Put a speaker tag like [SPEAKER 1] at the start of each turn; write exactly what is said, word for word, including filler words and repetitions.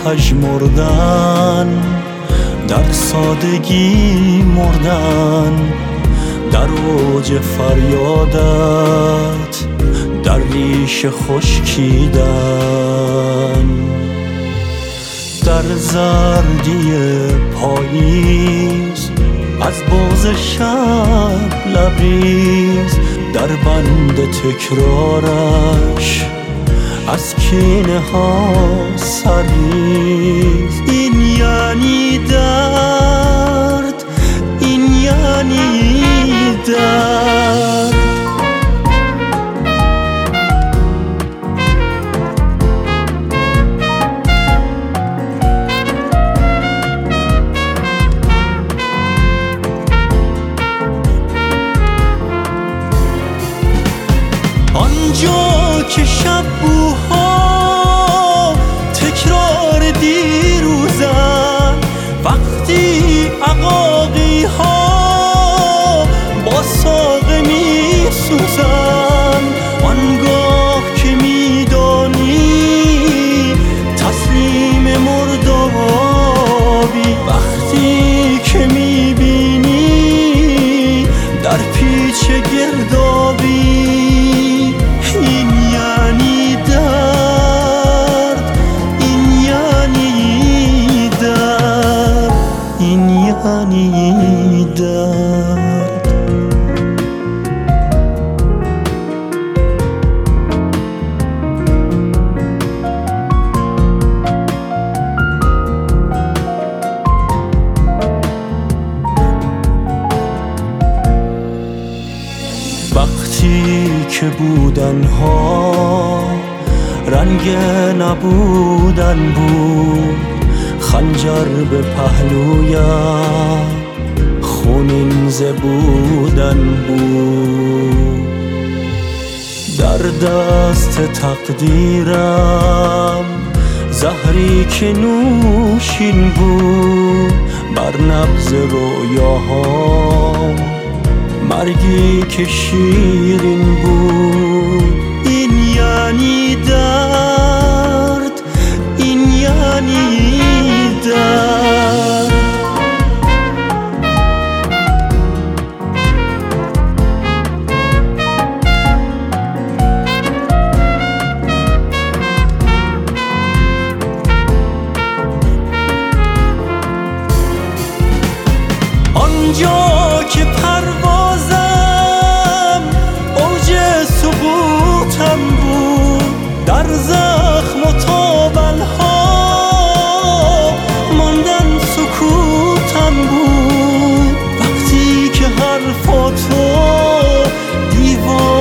[SPEAKER 1] پژمردن، در سادگی مردن، در اوج فریادت در ریشه خشکیدن. در زردی پاییز از باز شب لبریز، در بند تکرارش از کینه ها سرریز. این یعنی درد، این یعنی درد. آنجا که شب بوها تکرار دیروزن، وقتی عقاقی ها با ساقه می سوزن، آنگاه که می دانی تسلیم مردابی، وقتی که می بینی در پیچ گردابی. این یعنی درد، این یعنی درد، این یعنی درد. وقتی که بودن ها رنگ نبودن بود، خنجر به پهلویم خونین زبودن بود. در دست تقدیرم زهری که نوشین بود، بر نبض رویاها مرگی که شیرین بود. این یعنی درد، این یعنی درد. آنجا که پروازم اوج سقوطم بود، در زخم و تابلها ماندن سکوتم بود. وقتی که حرفاتو دیوار